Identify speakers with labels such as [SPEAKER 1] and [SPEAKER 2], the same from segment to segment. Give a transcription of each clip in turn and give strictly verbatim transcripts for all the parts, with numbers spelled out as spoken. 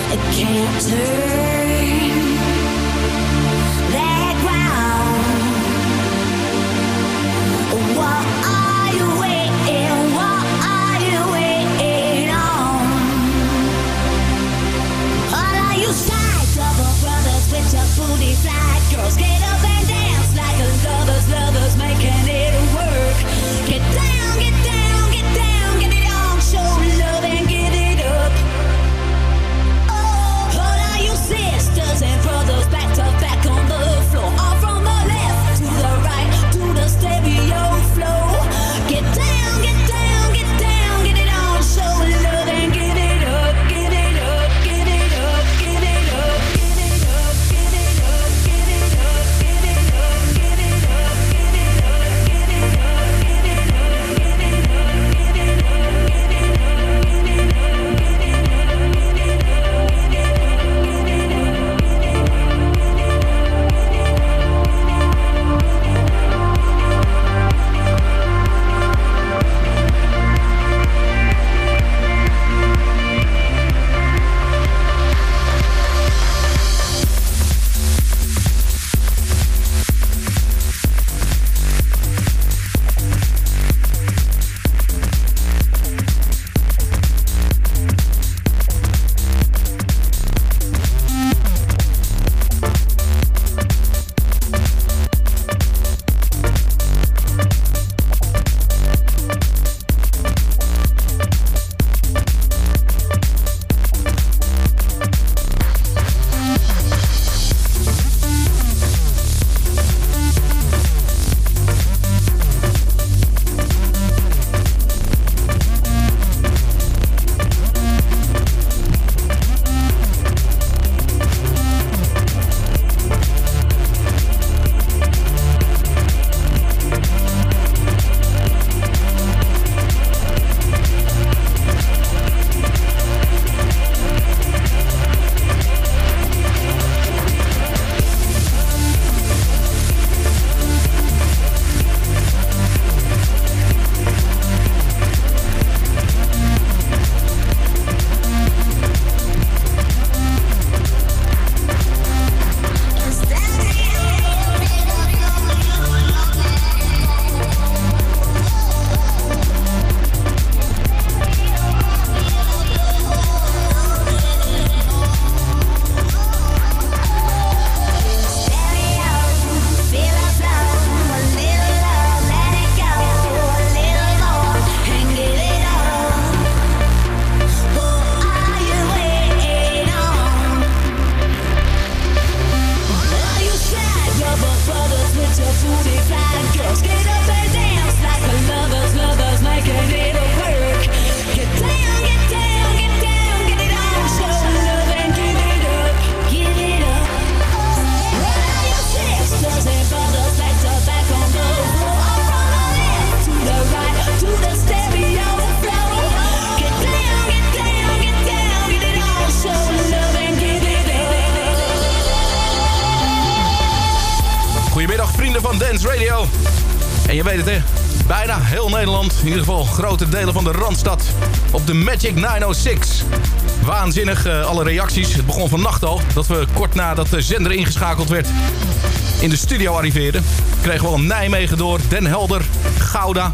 [SPEAKER 1] En je weet het hè, bijna heel Nederland, in ieder geval grote delen van de Randstad, op de Magic negen oh zes. Waanzinnig, uh, alle reacties. Het begon vannacht al, dat we kort nadat de zender ingeschakeld werd in de studio arriveerden. Kregen we al Nijmegen door, Den Helder, Gouda.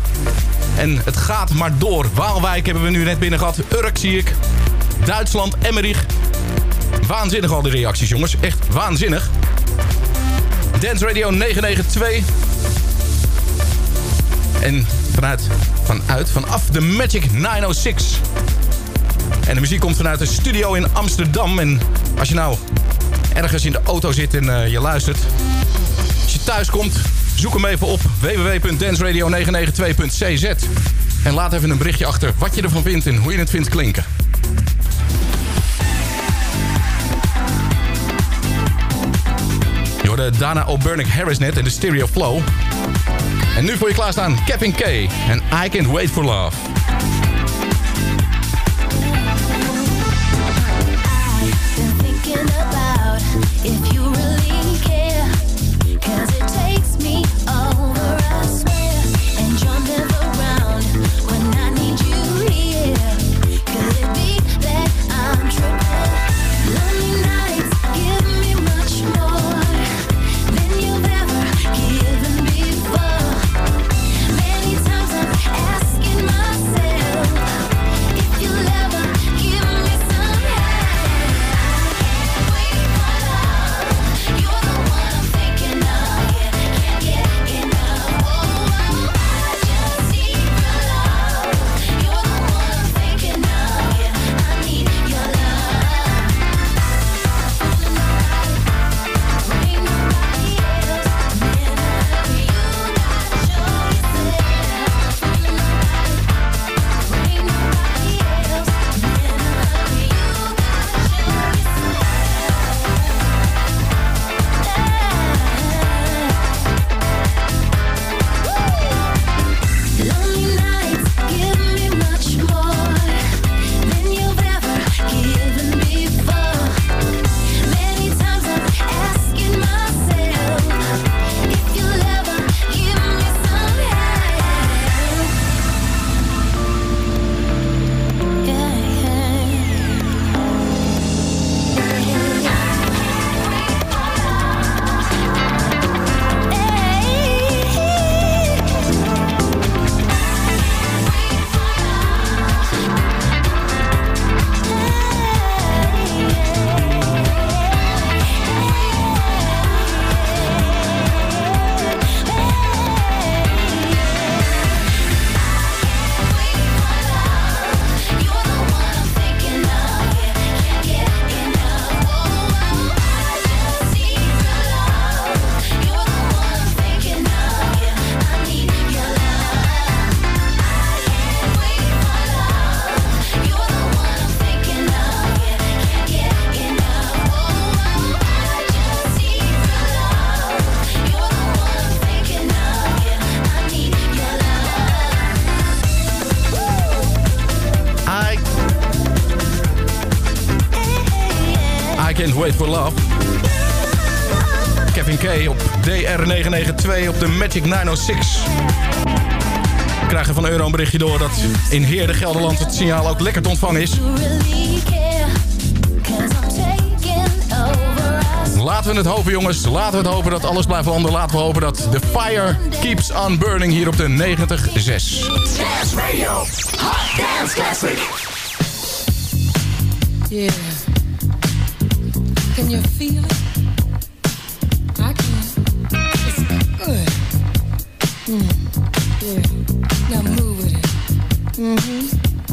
[SPEAKER 1] En het gaat maar door. Waalwijk hebben we nu net binnen gehad. Urk zie ik. Duitsland, Emmerich. Waanzinnig al die reacties, jongens. Echt waanzinnig. Dance Radio negen negen twee. En vanuit, vanuit, vanaf de Magic negen oh zes. En de muziek komt vanuit de studio in Amsterdam. En als je nou ergens in de auto zit en uh, je luistert. Als je thuis komt, zoek hem even op. w w w punt dance radio negen negen twee punt c z. En laat even een berichtje achter wat je ervan vindt en hoe je het vindt klinken. Je hoorde Dana O'Burnick Harris net in de Stereo Flow. En nu voor je klaarstaan Kevin K. en I Can't Wait for Love.
[SPEAKER 2] If you really care, 'cause it takes me over, I swear, and you're never around when I need you here. Could it be that I'm tripping?
[SPEAKER 1] Can't Wait For Love. Kevin K op D R negen negen twee op de Magic negen oh zes. We krijgen van Euro een berichtje door dat in Heerden, Gelderland het signaal ook lekker te ontvangen is. Laten we het hopen, jongens. Laten we het hopen dat alles blijft landen. Laten we hopen dat the fire keeps on burning hier op de negentig komma zes.
[SPEAKER 3] Dance Radio, Hot Dance Classic.
[SPEAKER 4] Yeah. Can you feel it? I can. It's good. Mm. Yeah. Now move with it. Mm-hmm.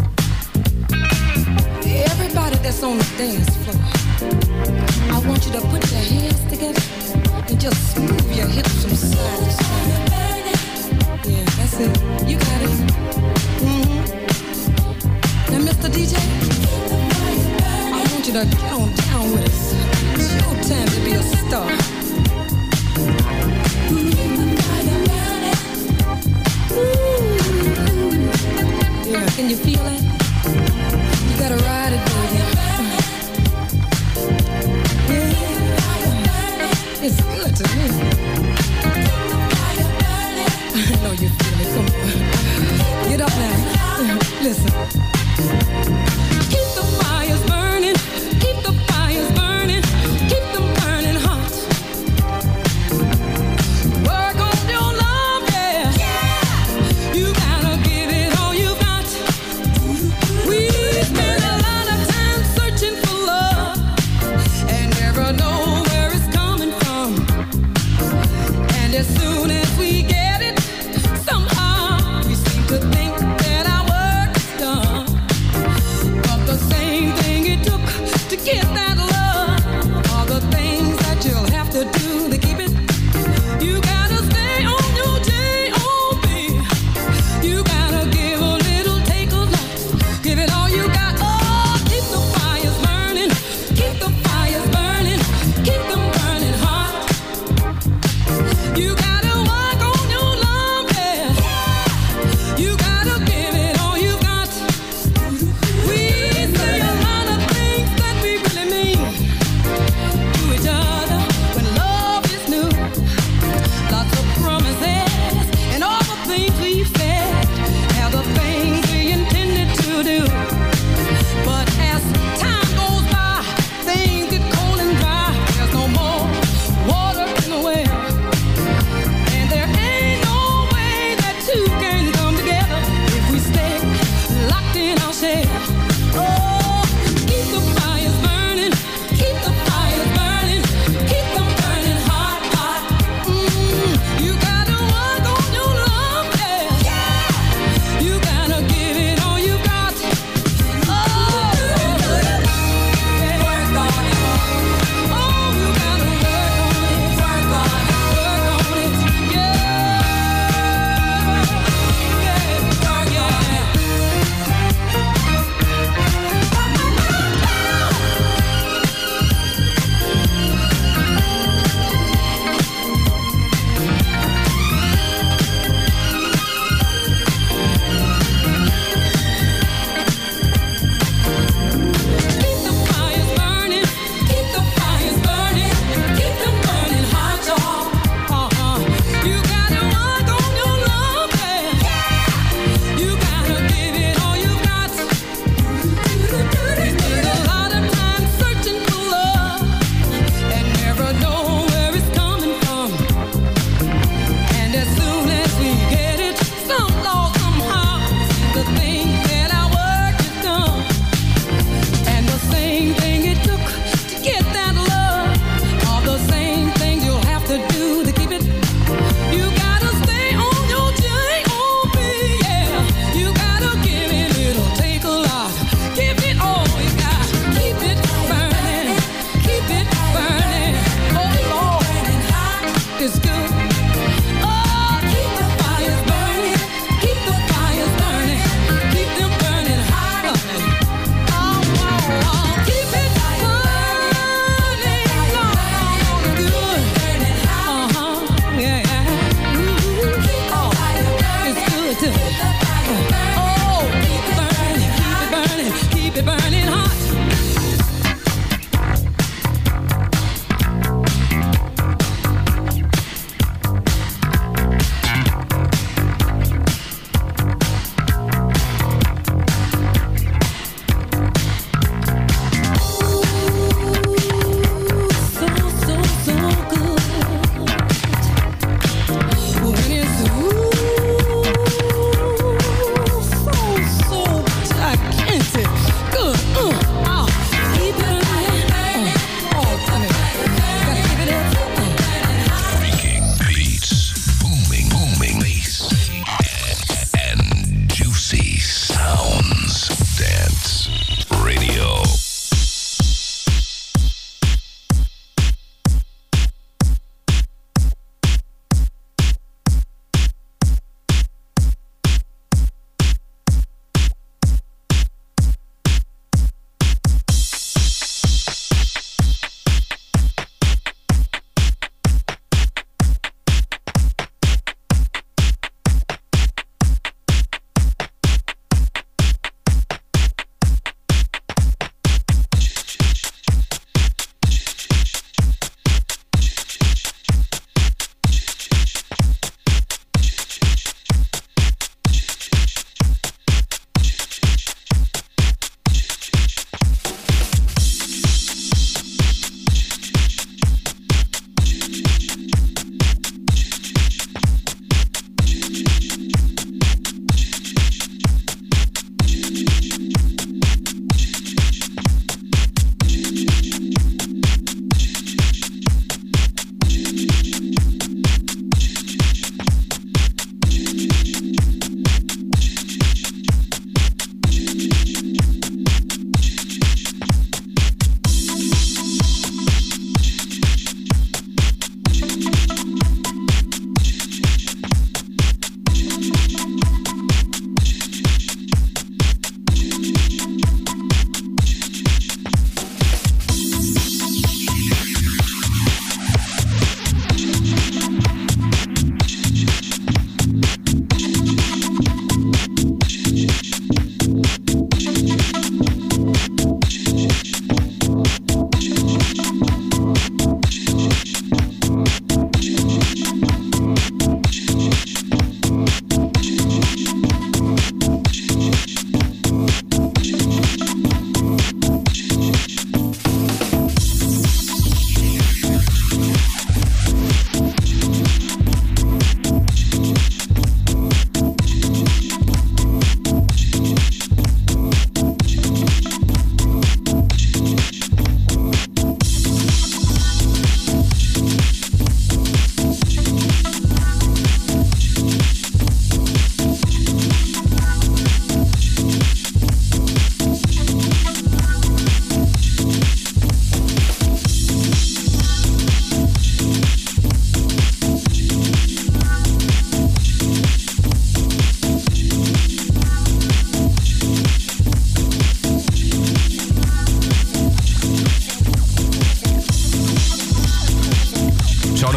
[SPEAKER 4] Everybody that's on the dance floor, I want you to put your hands together and just move your hips from side to side. Yeah, that's it. You got it. Mm-hmm. Now, Mister D J, I want you to get on down with us. It's your time to be a star. Yeah, can you feel it? You gotta ride it, baby. Yeah, it's good to me. I know you feel it. Come on, get up now. Listen. Keep the fires burning. Keep the fires burning. Keep them burning hot. Work on your love, yeah. You gotta give it all you got. We spend a lot of time.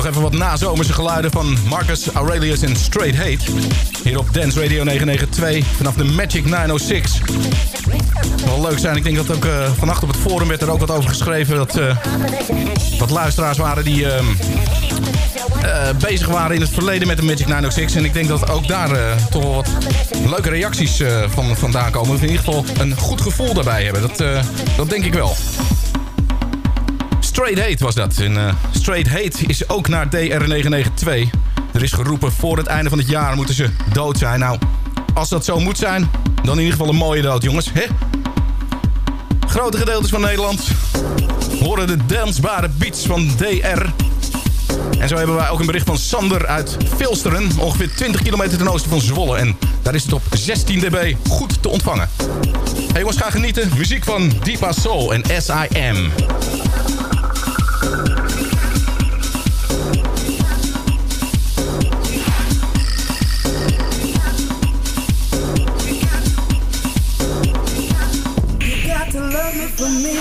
[SPEAKER 1] nog even wat nazomerse geluiden van Marcus Aurelius en Straight Hate. Hier op Dance Radio negenhonderdnegenennegentig vanaf de Magic negen oh zes. Wel leuk zijn. Ik denk dat ook uh, vannacht op het forum werd er ook wat over geschreven. Dat uh, wat luisteraars waren die uh, uh, bezig waren in het verleden met de Magic negen oh zes. En ik denk dat ook daar uh, toch wel wat leuke reacties uh, van vandaan komen. Of in ieder geval een goed gevoel daarbij hebben. Dat, uh, dat denk ik wel. Straight Hate was dat. En uh, Straight Hate is ook naar D R negenhonderdnegenennegentig. Er is geroepen voor het einde van het jaar moeten ze dood zijn. Nou, als dat zo moet zijn, dan in ieder geval een mooie dood, jongens. Hè? Grote gedeeltes van Nederland horen de dansbare beats van D R. En zo hebben wij ook een bericht van Sander uit Vilsteren. Ongeveer twintig kilometer ten oosten van Zwolle. En daar is het op zestien decibel goed te ontvangen. Hey jongens, ga genieten. Muziek van Deepa Soul en S I M.
[SPEAKER 5] For me.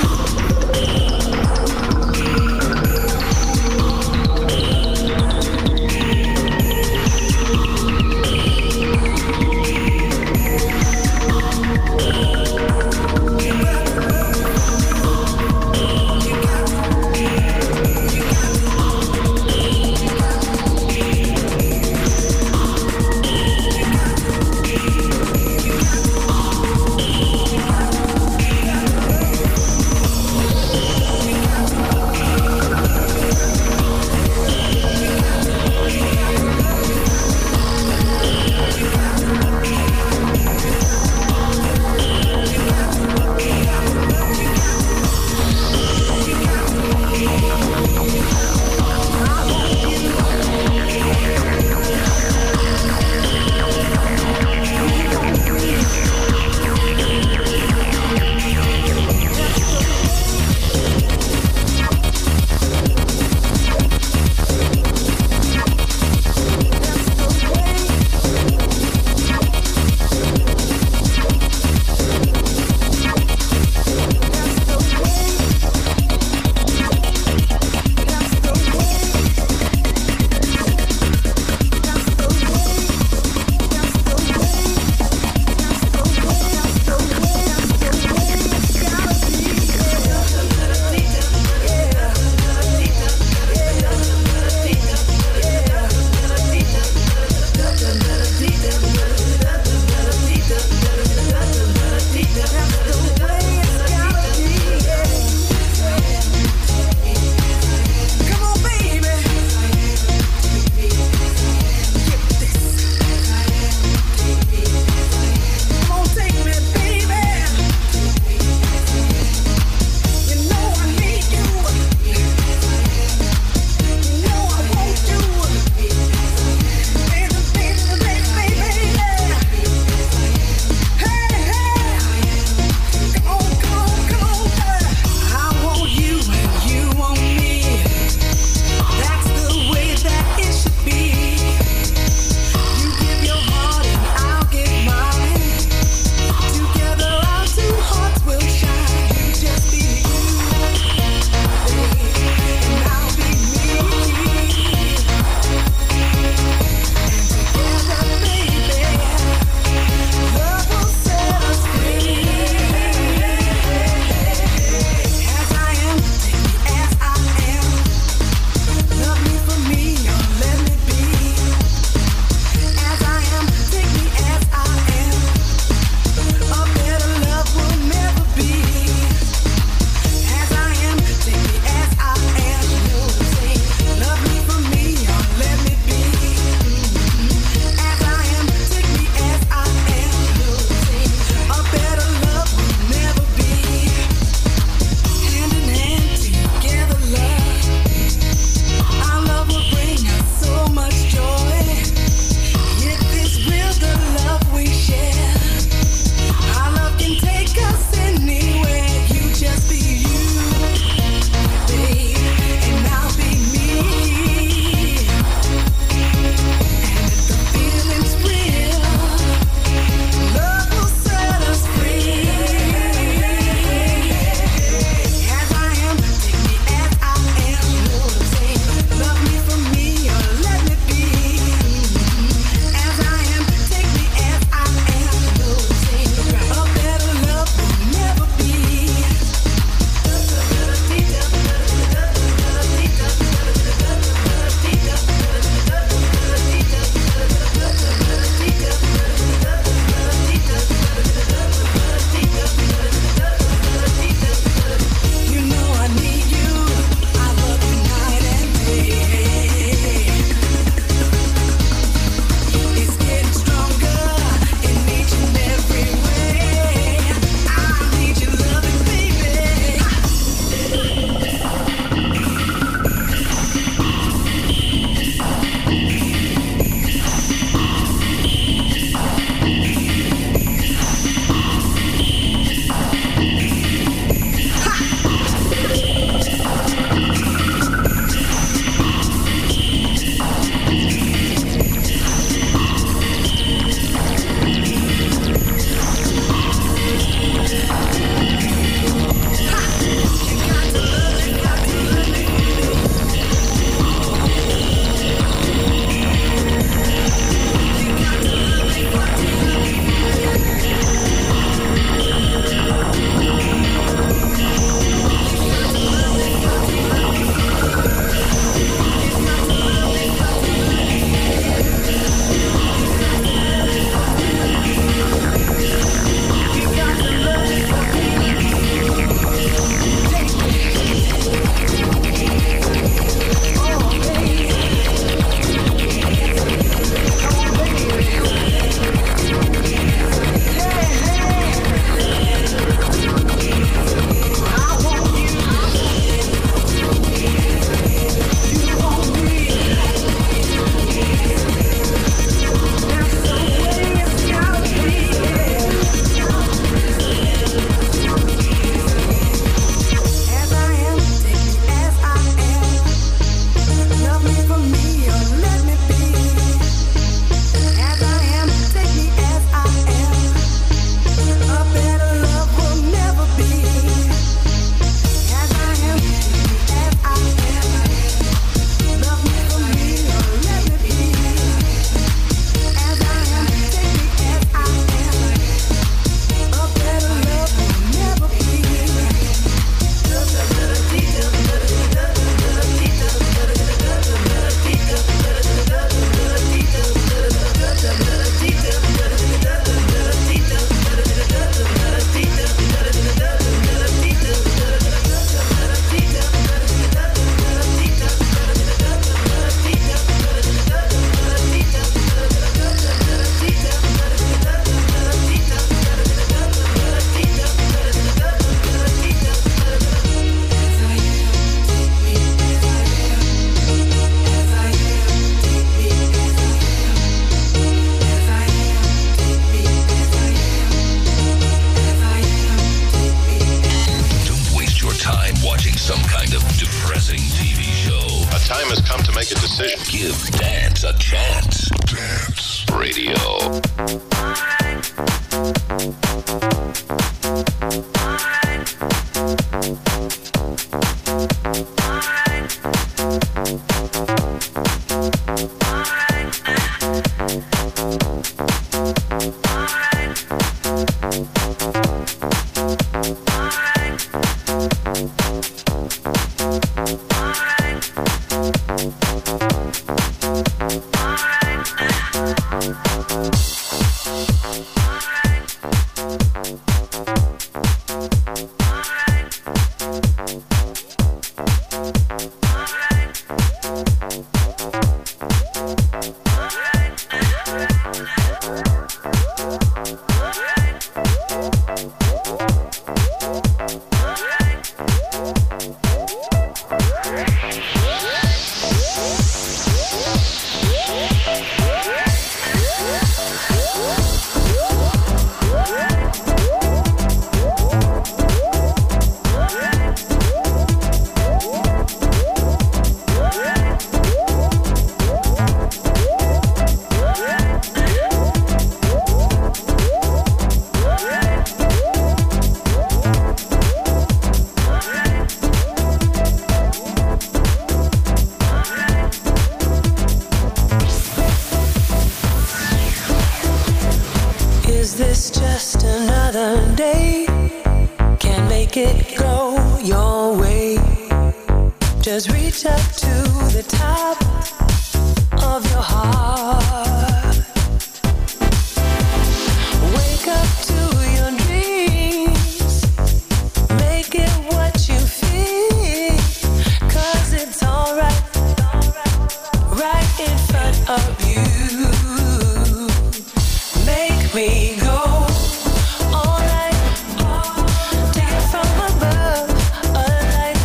[SPEAKER 6] dancing T V show.
[SPEAKER 7] A time has come to make a decision.
[SPEAKER 6] Give dance a chance. Dance Radio.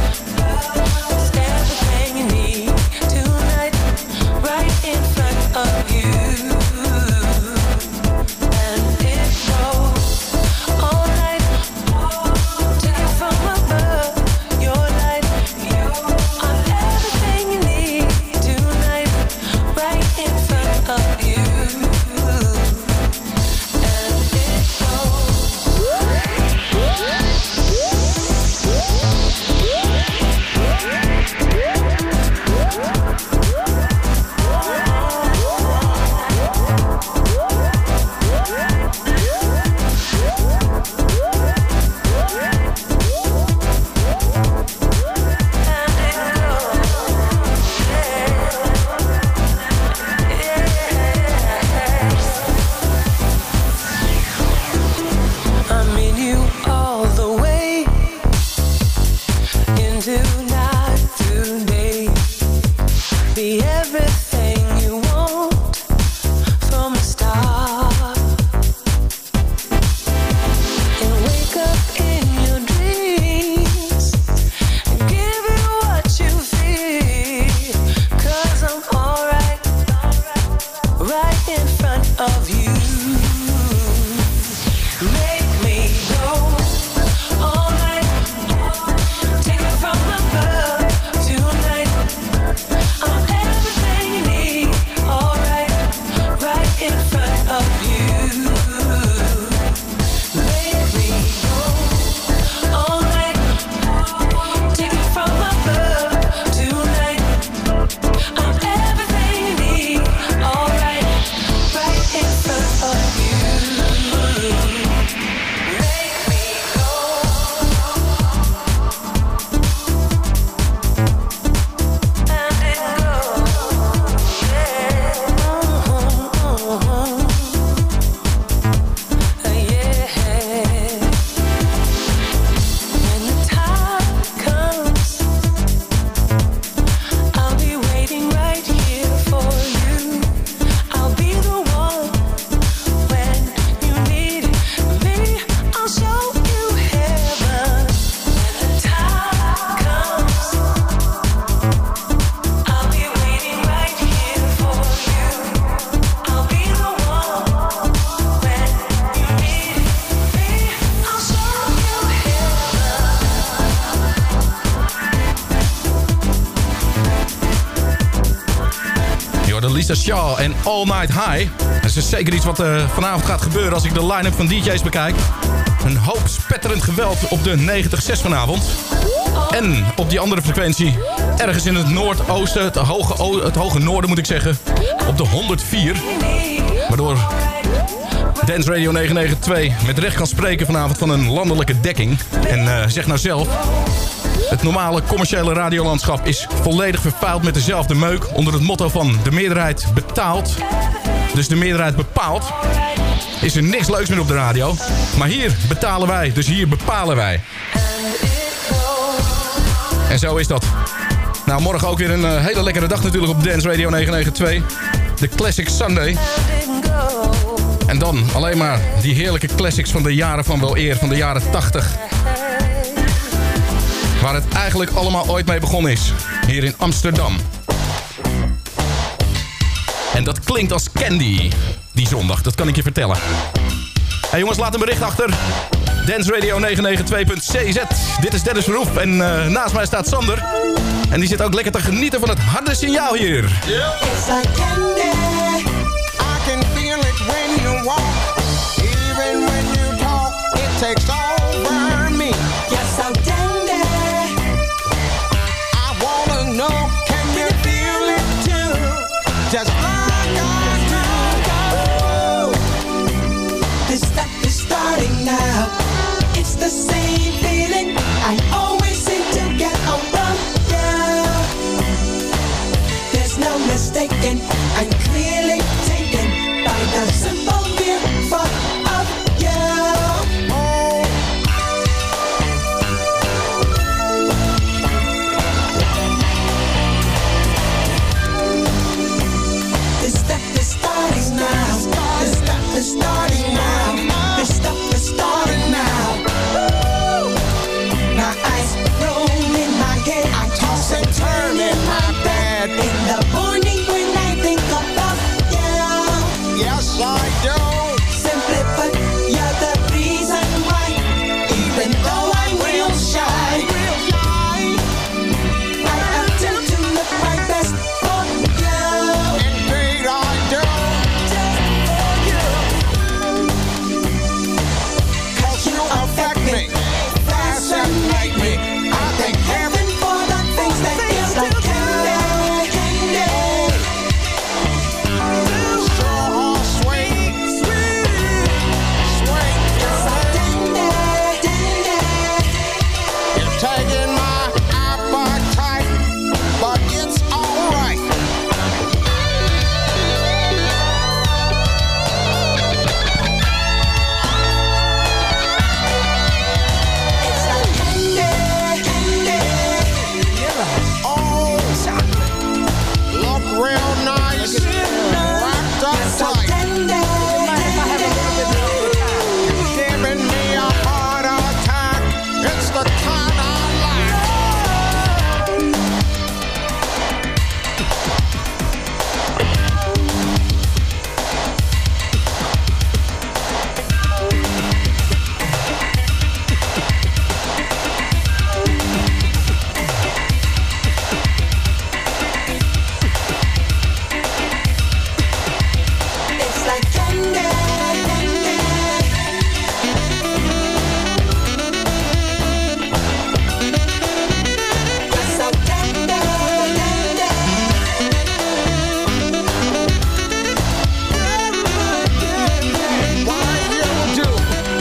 [SPEAKER 5] Of
[SPEAKER 1] Lisa Shaw en All Night High. Dat is zeker iets wat uh, vanavond gaat gebeuren als ik de line-up van D J's bekijk. Een hoop spetterend geweld op de negentig komma zes vanavond. En op die andere frequentie, ergens in het noordoosten, het hoge, het hoge noorden moet ik zeggen, op de honderd vier. Waardoor Dance Radio negenhonderdnegentig twee met recht kan spreken vanavond van een landelijke dekking. En uh, zeg nou zelf, het normale commerciële radiolandschap is volledig vervuild met dezelfde meuk onder het motto van de meerderheid betaalt. Dus de meerderheid bepaalt. Is er niks leuks meer op de radio. Maar hier betalen wij, dus hier bepalen wij. En zo is dat. Nou, morgen ook weer een uh, hele lekkere dag natuurlijk op Dance Radio negenhonderdnegentig twee. De Classic Sunday. En dan alleen maar die heerlijke classics van de jaren van wel eer, van de jaren tachtig. Waar het eigenlijk allemaal ooit mee begonnen is. Hier in Amsterdam. En dat klinkt als Candy. Die zondag, dat kan ik je vertellen. Hey jongens, laat een bericht achter. Dance Radio negenhonderdnegentig twee punt c z. Dit is Dennis Verhoef en uh, naast mij staat Sander. En die zit ook lekker te genieten van het harde signaal hier.
[SPEAKER 5] It's like candy. I can feel it when you walk. Even when you talk, it takes over me. Yes, so dandy. I wanna know, can you feel it too? Just like I do. This stuff is starting now. It's the same feeling I always seem to get around you. There's no mistaking, I'm clearly taken by the simple mere thought of you. Oh. This stuff is starting now. This stuff is starting now. This stuff is starting now. My eyes roll in my head. I toss and turn in my bed. In the morning when I think about you. Yes, I do. Simply put, you're the reason why. Even though I'm real shy, I attempt to look my best for you. Indeed I do. Just for you. 'Cause you affect me. Fascinate me. I thank heaven for the things that feels like candy, candy. So sweet, sweet, sweet. It's like candy, candy. You're taking my appetite, but it's alright. It's like candy, candy. Oh, look real nice, wrapped up tight. You're giving me a heart attack. It's the kind I like. It's like candy, candy. It's so candy, candy. Why you do?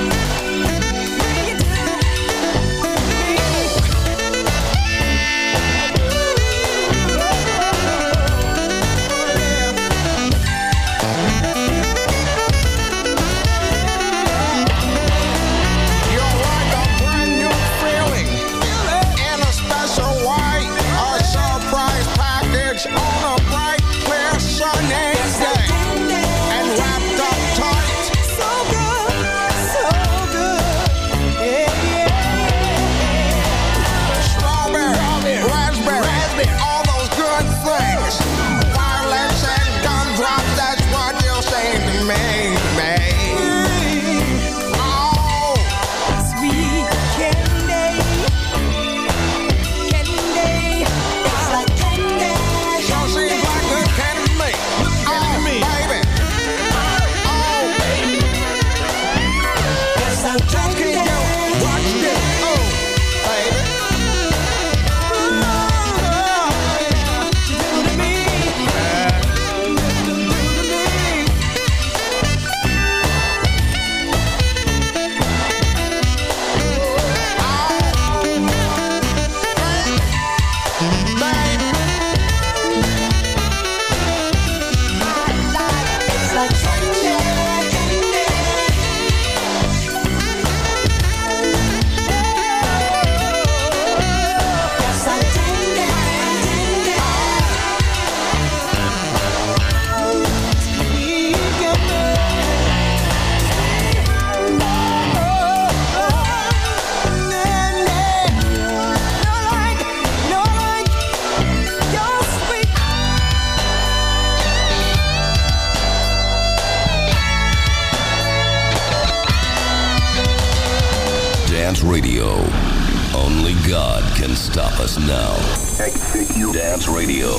[SPEAKER 5] You're like a brand new feeling in a special way. A surprise package on a bright, clear, sunny day. And wrapped up tight. So good, so good. Yeah, yeah. Strawberry, raspberry, all those good things. Violets and gumdrops, that's what you're saying to me, me. Oh, sweet candy, candy. It's like candy. You're
[SPEAKER 6] us now. Dance Radio.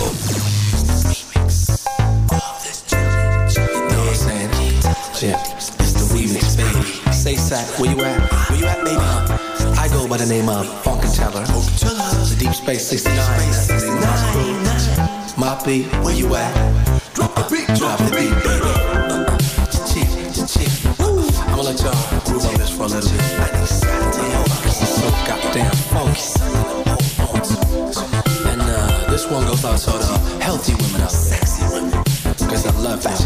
[SPEAKER 8] Yeah, it's the remix, baby. Say Sack, where you at? Where you at, baby? I go by the name of Funkenteller. The Deep Space sixty-nine. That's the name of my crew. My beat, where you at? Drop the beat, drop the beat, baby. Cha-ching, cha-ching. I'ma let y'all groove on this for a little bit. Cause it's so goddamn funky. And uh, this one goes out to the healthy women out there. Sexy women. Cause I love that.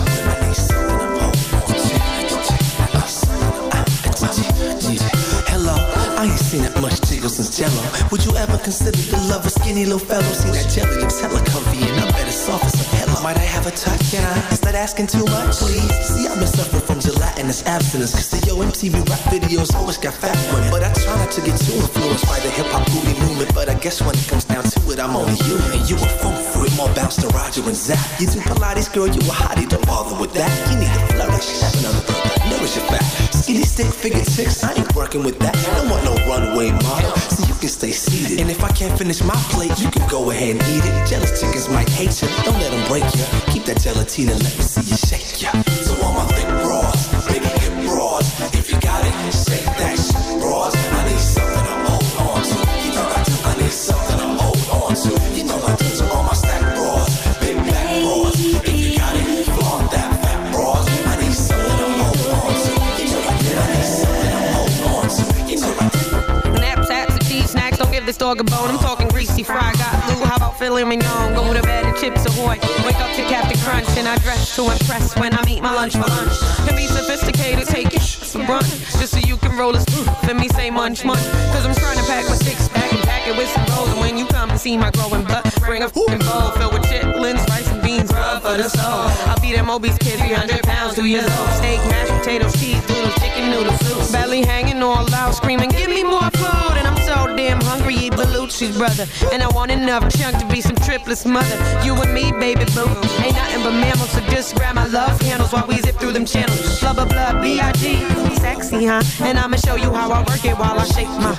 [SPEAKER 8] Hello, I ain't seen that much jiggle since Jello. Would you ever consider the love of skinny little fellow? See that jelly looks hella comfy and I bet it's soft as a pillow. Might I have a touch? Can I? Is that asking too much? Please. See, I've been suffering from gelatinous abstinence. Cause the yo M T V rap videos always got fat one. But I try not to get too influenced by the hip hop booty movement. But I guess when it comes down to it, I'm only human. And you a funk fruit, more bounce to Roger and Zach. You do Pilates, girl, you a hottie, don't bother with that. You need to flourish, have another brother, nourish your fat. Skinny stick, figure six, I ain't working with that. Don't want no runway model, so you can stay seated. And if I can't finish my plate, you can go ahead and eat it. Jealous chickens might hate you, don't let them break you. Keep that gelatine and let me see you shake ya. So all my thick broads, big hip broads, if you got it, shake that shit, broads. I need something to hold on to, you know I do. I need something to hold on to, you know I do. So all my stack broads, big black broads, if you got it, flaunt that fat broads. I need something to hold on to, you know I do. I need something to hold on to, you know I do.
[SPEAKER 9] Knapsacks and cheese snacks, don't give this dog a bone. I'm talking greasy fry, got Lou, how about filet mignon? Go to bed and chips ahoy, wake up to Captain Crunch. And I dress to impress when I eat my lunch for lunch. Can be sophisticated, take it some brunch, just so you can roll a spoon for me, say munch munch. Cause I'm trying to pack my six pack and pack it with some rolls. And when you come and see my growing butt, bring a f***ing bowl filled with chitlins, rice and beans, rub for the soul. I'll be that Moby's kid, three hundred pounds, two years old. Steak, mashed potatoes, cheese doodles, chicken noodle soup. Belly hanging all out, screaming, give me more food. And I'm so damn hungry, eat Belushi's brother. And I want enough chunk to be some triplets mother. You and me, baby boo, ain't nothing but mammals. So just grab my love handles while we zip through them channels. Blah, blah, blah, B I G Sexy, huh? And I'ma show you how I work it while I shake my.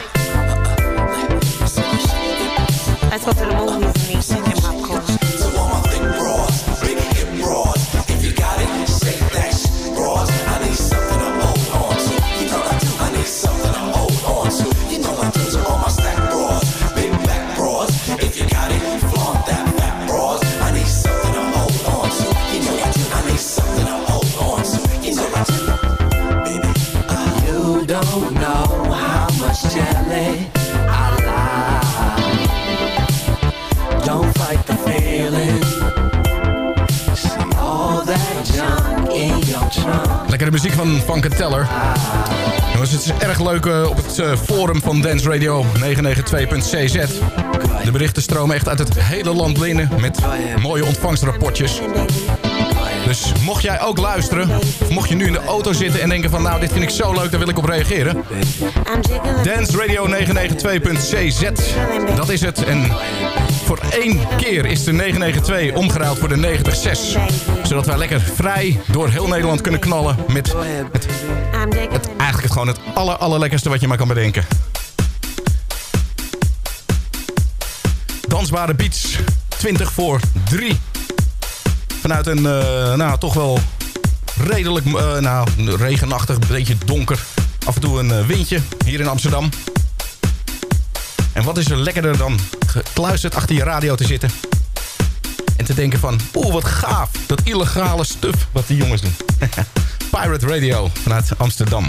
[SPEAKER 9] Let's go to the movies and eat chicken popcorn.
[SPEAKER 8] So all my thick broads, big hip broads, if you got it, shake that shit, broads. I need something to hold on to, you know I do. I need something to hold on to, you know I do. So all my stack broads, big black broads, if you got it, flaunt that fat broads. I need something to hold on to, you know I do. I need something to hold on to, you know I do. Baby, uh, you don't know how much jelly I like. Don't fight the feeling. See all that junk in your trunk.
[SPEAKER 1] Lekkere muziek van Funkenteller. Jongens, het is erg leuk uh, op het uh, forum van Dance Radio negen negen twee punt c z. De berichten stromen echt uit het hele land binnen met mooie ontvangstrapportjes. Dus mocht jij ook luisteren, of mocht je nu in de auto zitten en denken van nou, dit vind ik zo leuk, daar wil ik op reageren. Dance Radio negen negen twee punt c z, dat is het. En voor één keer is de negen negen twee omgeruild voor de negentig zes. Zodat wij lekker vrij door heel Nederland kunnen knallen met het, het eigenlijk het gewoon het aller, allerlekkerste wat je maar kan bedenken. Dansbare beats, twintig voor drie. Vanuit een, uh, nou, toch wel redelijk, uh, nou, regenachtig, een beetje donker. Af en toe een uh, windje hier in Amsterdam. En wat is er lekkerder dan gekluisterd achter je radio te zitten. En te denken van, oeh, wat gaaf. Dat illegale stuff wat die jongens doen. Pirate Radio vanuit Amsterdam.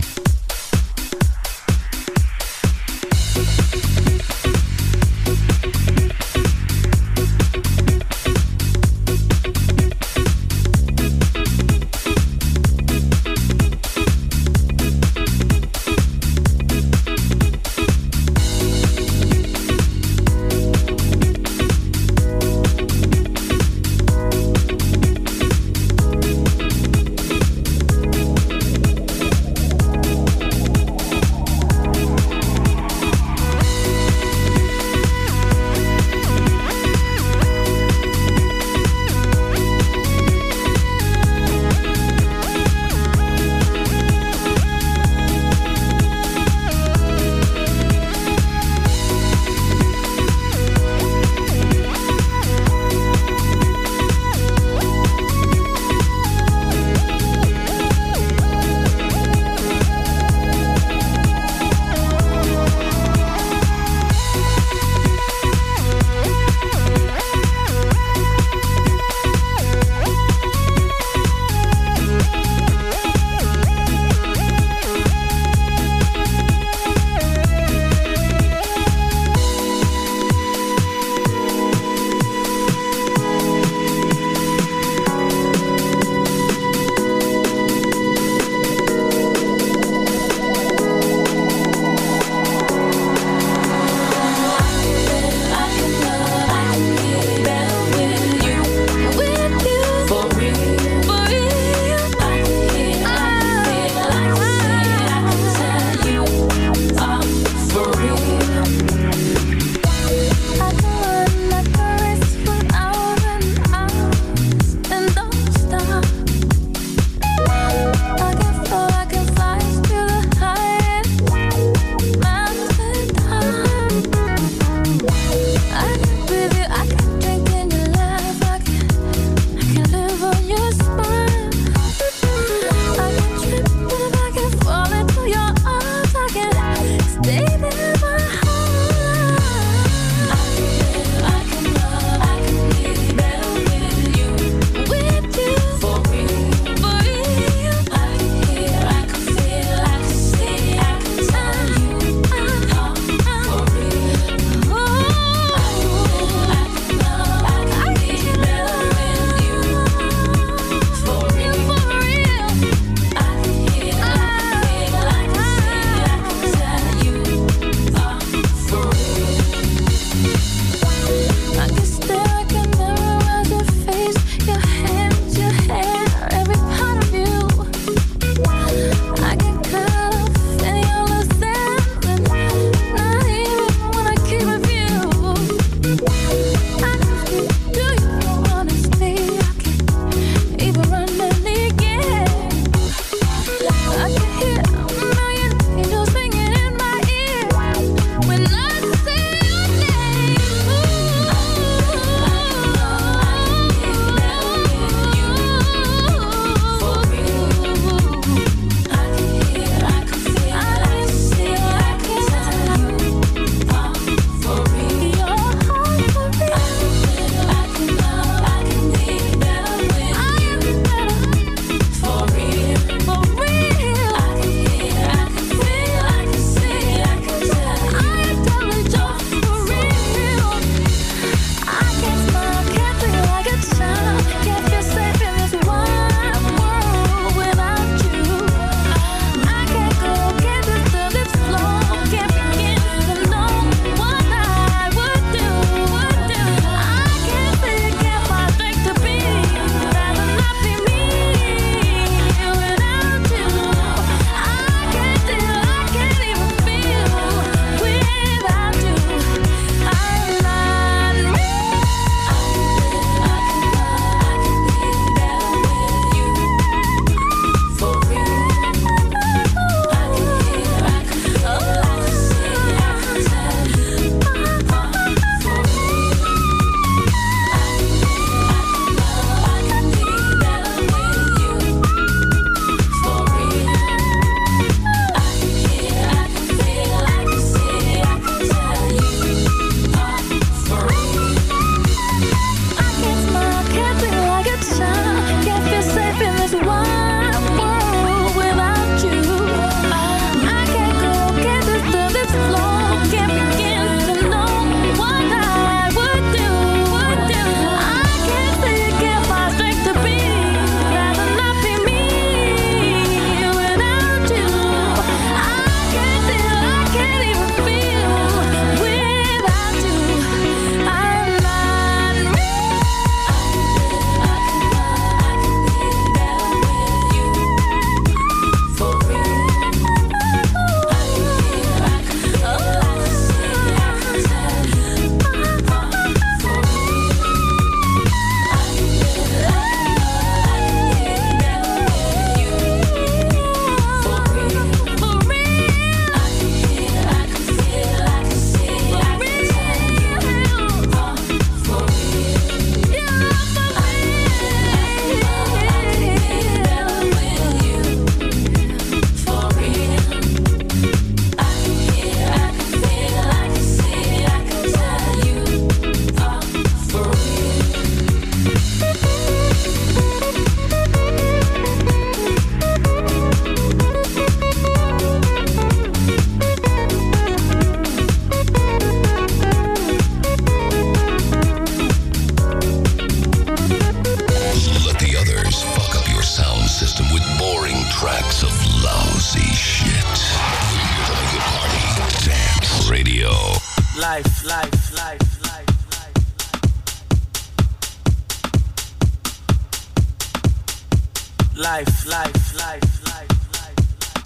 [SPEAKER 8] Life, life, life, life, life.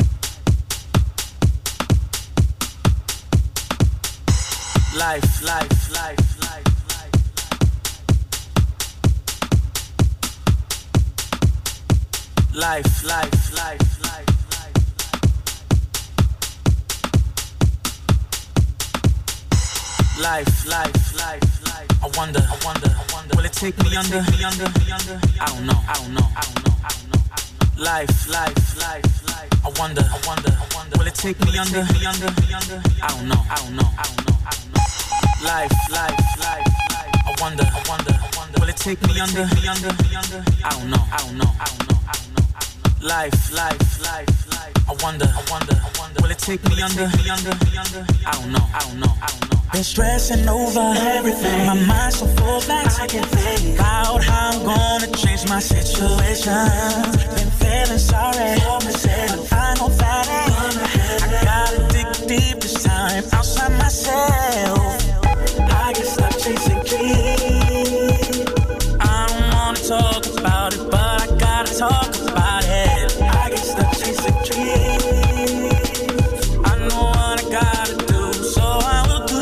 [SPEAKER 8] Life, life, life, life, life. Life, life, life, life, life. Life, life, life, life. I wonder, I wonder, I wonder. Will it take me under, me under, me under? I don't know, I don't know, I don't know, I don't know, I don't know. Life, life, life, life. I wonder, I wonder, I wonder. Will it take me under, me under, me under? I don't know, I don't know, I don't know, I don't know. Life, life, life, life. I wonder, I wonder, I wonder. Will it take me under, me under, me under? I don't know, I don't know, I don't know, I don't know, I don't know. Life, life, life, life. I wonder, I wonder, I wonder. Will it take me under, me under, me under? I don't know, I don't know, I don't know. Been stressing over everything. My mind's so full that I can think about how I'm gonna change my situation. Been feeling sorry for myself. I know that I gotta dig deep this time outside myself. I get stuck chasing dreams. I don't wanna talk about it, but I gotta talk about it. I get stuck chasing dreams. I know what I gotta do, so I will do.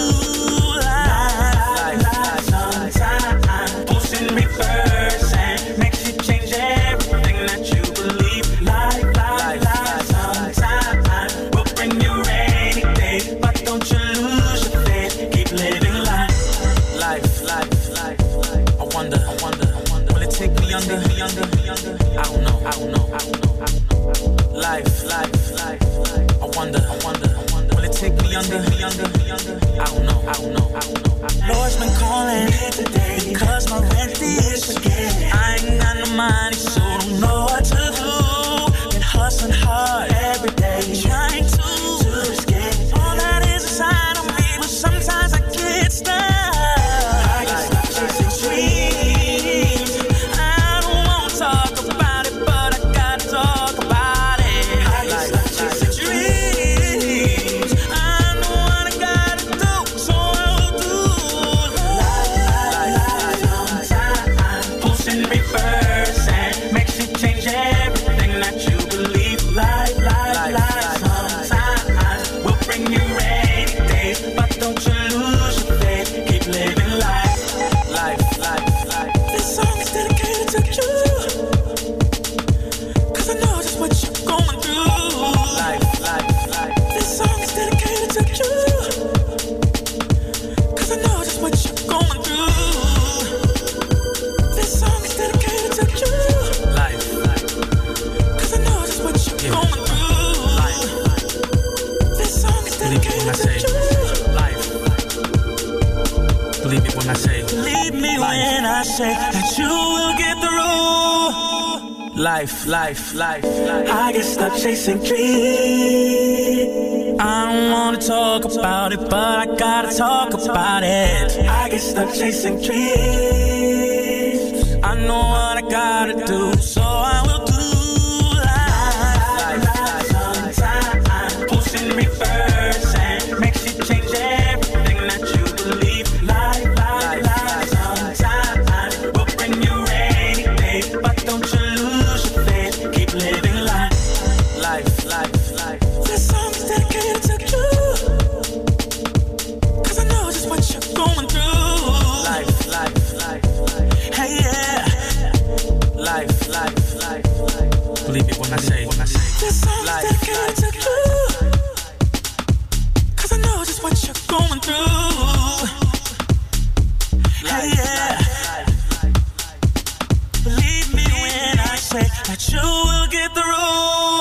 [SPEAKER 8] Life, life, sometimes pulls in reverse and makes you change everything that you believe. Life, life, life, sometimes will bring you rainy days, but don't you lose your faith. Keep living life. Life, life, life, life. I wonder, I wonder, I wonder. Will it take me under, me under, me under? I don't know, I don't know, I don't know, I don't know. Life, life, life, life. I wonder, I wonder, I wonder. Will it take me under, me under, me under? I don't know, I don't know, I don't know, I don't know. Lord's been calling today because my rent is forgetting. I ain't got no money, so don't know what to do. Been hustling hard every day, trying to, to escape all that is inside of me, but sometimes I get stuck. I get stuck chasing dreams. I don't want to talk about it, but I gotta talk about it. I get stuck chasing dreams. I know what I gotta do, so I'll do. Life, life, life, sometimes pulls in reverse and makes you change everything that you believe. Life, life, life, sometimes will bring you rainy days, but don't you lose your faith. Keep living life. Life, life, life. This song is dedicated to you, 'cause I know just what you're going through. Life, life, life. This song is dedicated to you, 'cause I know just what you're going through. This song is dedicated to you. Life, life. 'Cause I know just what you're going through. Life, life. This song is dedicated to you. Life. Believe me when I say. Believe me when I say that you will get through. Life, life, life, life. I get stuck chasing dreams. I don't wanna talk about it, but I gotta talk about it. I get stuck chasing dreams. I know what I gotta do, so I will do. Life, life, sometimes pulls in reverse and makes you change everything that you believe. Life, life, life, sometimes will bring you rainy days, but don't you lose your faith. Keep living life. Life, life, life. This song is dedicated to you, 'cause I know just what you're going through. Life, life, life, life. Hey, yeah. Life, life, life, life. Believe me when I say, when I say. This song is dedicated to you, 'cause I know just what you're going through. Hey, yeah. Believe me when I say that you will get through.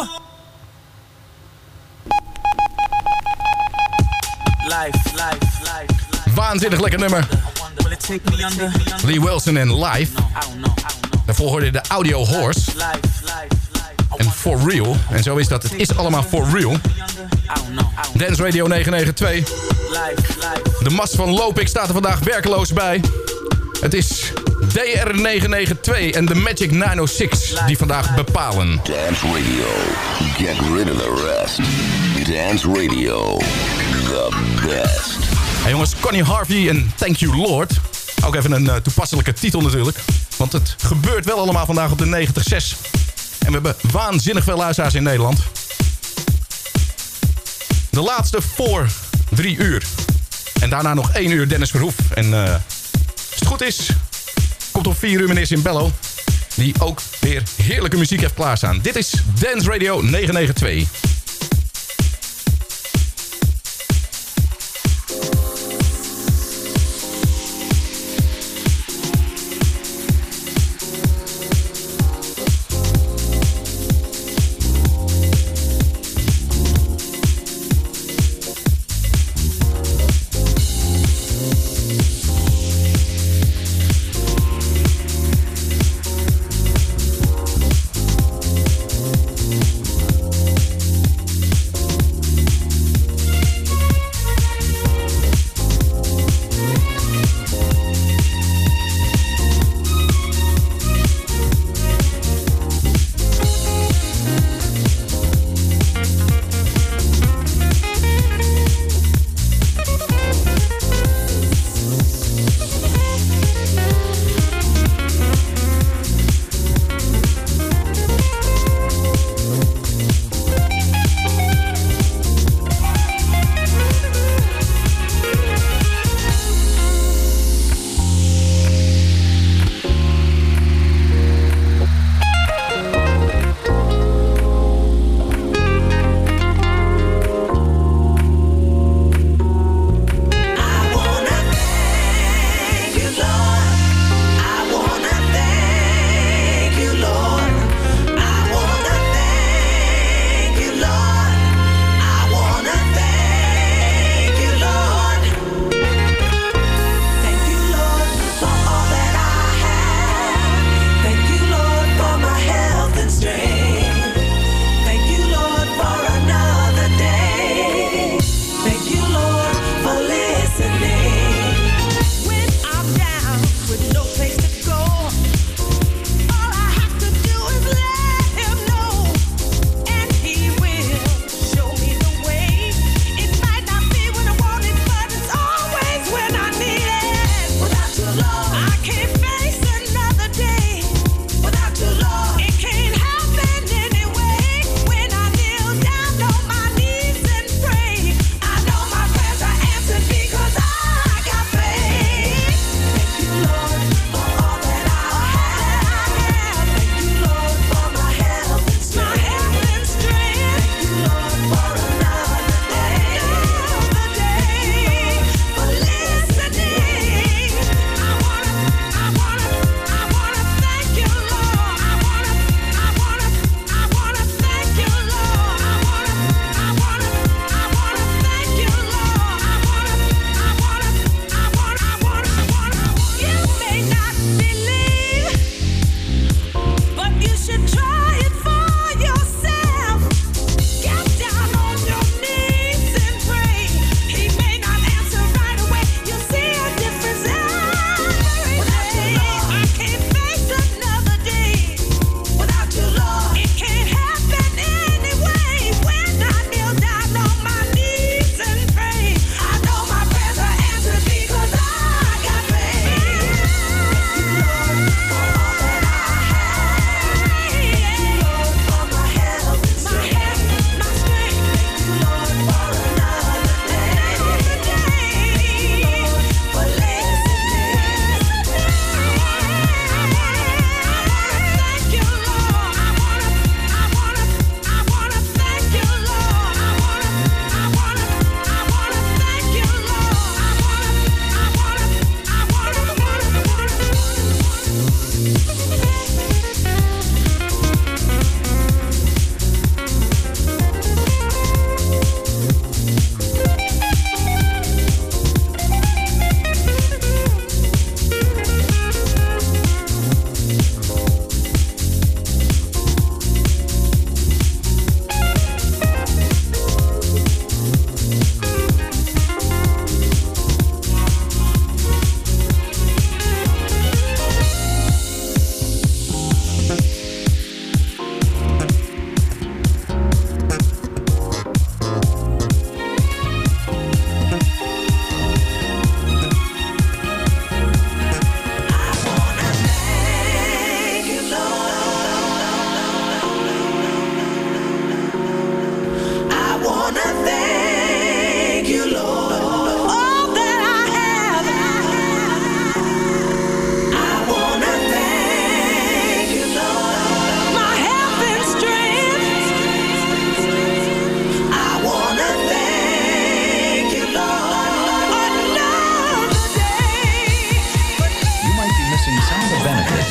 [SPEAKER 8] Life, life, life, life.
[SPEAKER 1] Waanzinnig lekker nummer.
[SPEAKER 8] Will it take me under, me under?
[SPEAKER 1] Lee Wilson en Live.
[SPEAKER 8] I don't know, I don't know.
[SPEAKER 1] Daarvoor hoorde je de Audio Horse.
[SPEAKER 8] Life, life, life.
[SPEAKER 1] En For Real. En zo is dat. Het is allemaal For Real. Dance Radio negen negen twee. De mast van Lopik staat er vandaag werkeloos bij. Het is D R negen negen twee en de Magic negen nul zes die vandaag bepalen.
[SPEAKER 6] Dance Radio. Get rid of the rest. Dance Radio. The best.
[SPEAKER 1] Hey jongens, Connie Harvey en Thank You Lord. Ook even een uh, toepasselijke titel natuurlijk. Want het gebeurt wel allemaal vandaag op de negentig komma zes. En we hebben waanzinnig veel luisteraars in Nederland. De laatste voor drie uur. En daarna nog één uur Dennis Verhoef. En uh, als het goed is, komt om vier uur meneer Simbello. Die ook weer heerlijke muziek heeft klaarstaan. Dit is Dance Radio negenhonderdnegenentwintig.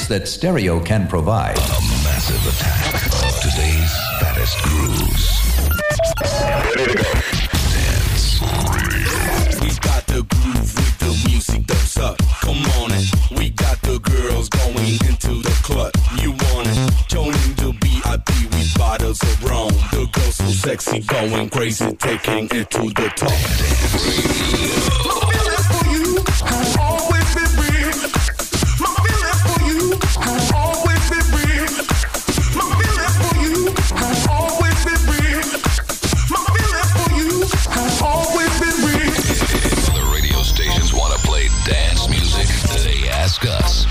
[SPEAKER 10] dance that stereo can provide.
[SPEAKER 6] A massive attack of today's fattest grooves. Ready to go. Dance Radio.
[SPEAKER 11] We got the groove with the music that's up. Come on in. We got the girls going into the club. You want it? Joining the V I P with bottles of rum. The girls so sexy, going crazy, taking it to the top. Dance Radio. My feelings for you have always been real. My feelings for you have always been real. My feelings for you have always been real. My feelings for you have always been real.
[SPEAKER 6] The radio stations want to play dance music. They ask us.